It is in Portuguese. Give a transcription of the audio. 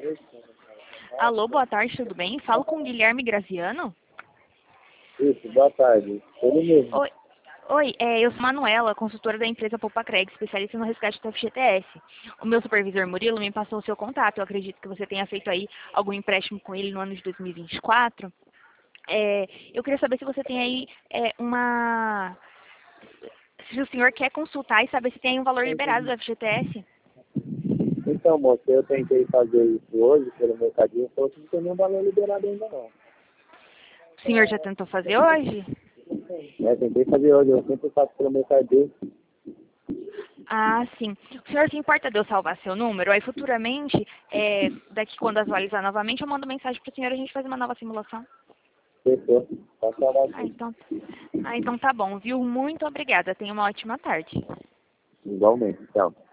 Alô, boa tarde, tudo bem? Falo com o Guilherme Graziano. Isso, boa tarde. Ele mesmo. Oi, eu sou Manuela, consultora da empresa Poupakreg, especialista no resgate do FGTS. O meu supervisor Murilo me passou o seu contato. Eu acredito que você tenha feito aí algum empréstimo com ele no ano de 2024. Eu queria saber se você tem aí se o senhor quer consultar e saber se tem aí um valor liberado do FGTS. Então, moça, eu tentei fazer isso hoje pelo mercadinho, falou que não tem nenhum valor liberado ainda não. O senhor já tentou fazer hoje? Tentei fazer hoje, eu sempre faço pelo mercadinho. Ah, sim. O senhor se importa de eu salvar seu número? Aí futuramente, daqui quando atualizar novamente, eu mando mensagem para o senhor e a gente faz uma nova simulação. Fechou. Pode falar Ah, assim. então tá bom, viu? Muito obrigada. Tenha uma ótima tarde. Igualmente, tchau.